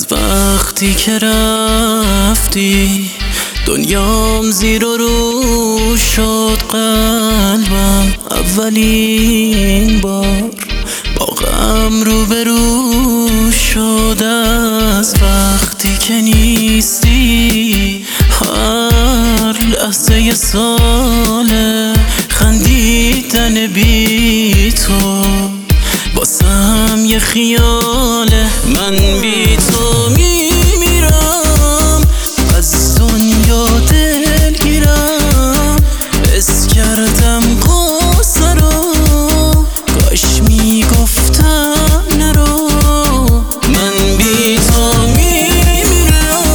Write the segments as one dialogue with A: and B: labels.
A: از وقتی که رفتی دنیام زیر و رو شد، قلبم اولین بار با غم روبرو شد. از وقتی که نیستی هر لحظه ساله، خندیدن بی تو واسم یه خیاله. من بی تو میمیرم، از دنیا دلگیرم، حس کردم قصه رو، کاش میگفتم نرو. من بی تو میمیرم،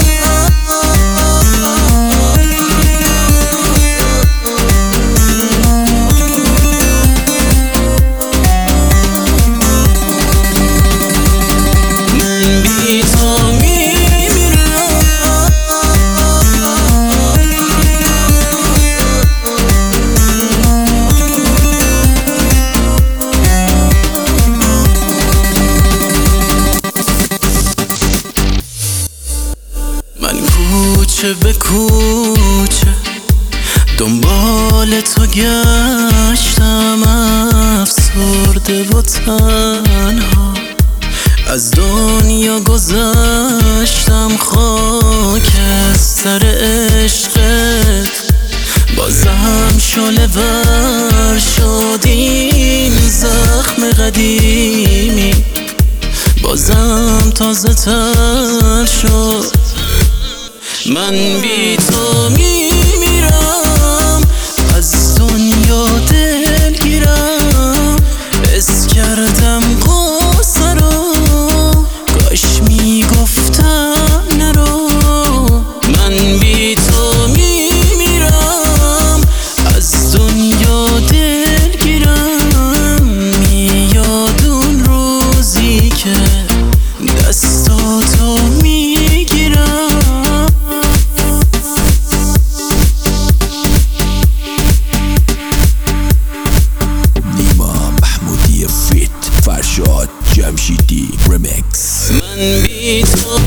A: من بی تو میمیرم. من کوچه به کوچه دنبال تو گشتم، افسرده و تنها از دنیا گذشتم. خاکستر عشقت بازم شعله ور شد، این زخم قدیمی بازم تازه تر شد. من بی تو میمیرم، از دنیا دلگیرم، حس کردم قصه رو، کاش میگفتم نرو. من بی تو میمیرم، از دنیا دلگیرم، میاد اون روزی که دستاتو میگیرم.
B: فرشاد جمشیدی ریمیکس.
A: من بی تو